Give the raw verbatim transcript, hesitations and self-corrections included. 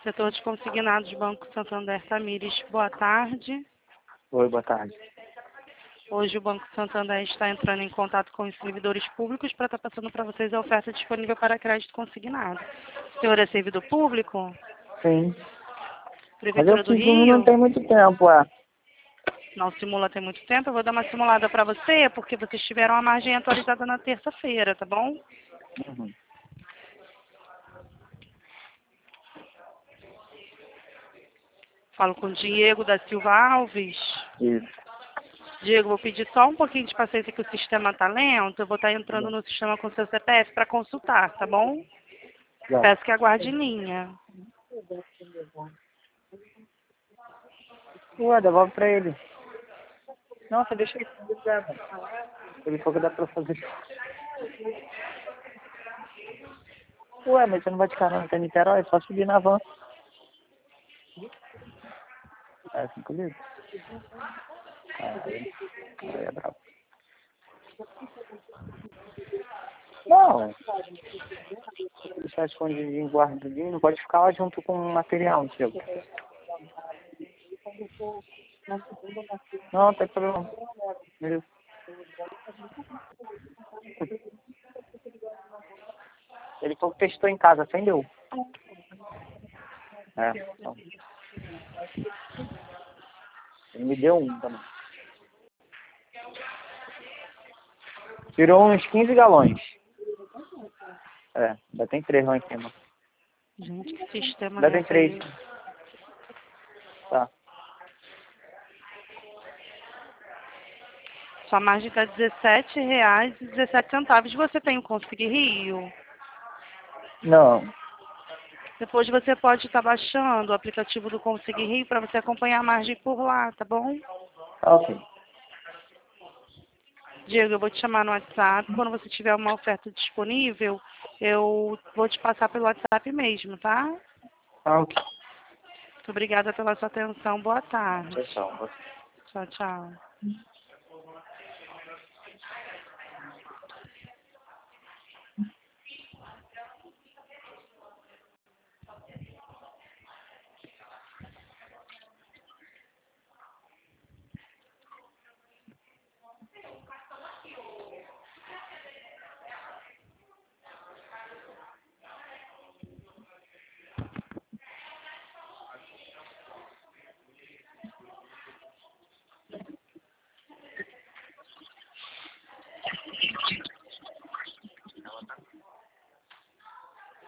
Setor de consignados, Banco Santander, Tamires, boa tarde. Oi, boa tarde. Hoje o Banco Santander está entrando em contato com os servidores públicos para estar passando para vocês a oferta disponível para crédito consignado. O senhor é servidor público? Sim. Mas Prefeitura eu do fiz um não Rio? tem muito tempo, é. Não simula tem muito tempo. Eu vou dar uma simulada para você, porque vocês tiveram a margem atualizada na terça-feira, tá bom? Uhum. Falo com o Diego da Silva Alves. Isso. Diego, vou pedir só um pouquinho de paciência que o sistema está lento. Eu vou estar entrando Já. no sistema com seu C P F para consultar, tá bom? Já. Peço que aguarde em linha. Ué, devolve pra ele. Nossa, deixa ele. Ele falou que dá pra fazer. Ué, mas você não vai de carona até Niterói? É só subir na van. É cinco litros? Aí, aí é brabo. Não. Deixar escondidinho, guardadinho, não pode ficar lá junto com o material, Diego. Não, não tem problema. Beleza. Ele falou que testou em casa, acendeu. É, então. Ele me deu um também. Tirou uns quinze galões. É, ainda tem três lá em cima. Gente, que sistema Ainda tem lento aí. três. Tá. Sua margem está dezessete reais e dezessete centavos. Você tem o Consegui Rio? Não. Depois você pode estar baixando o aplicativo do Consegui Rio para você acompanhar a margem por lá, tá bom? Tá ok. Diego, eu vou te chamar no WhatsApp. Quando você tiver uma oferta disponível, eu vou te passar pelo WhatsApp mesmo, tá? Tá ok. Muito obrigada pela sua atenção. Boa tarde. Tchau, tchau. Tchau, tchau.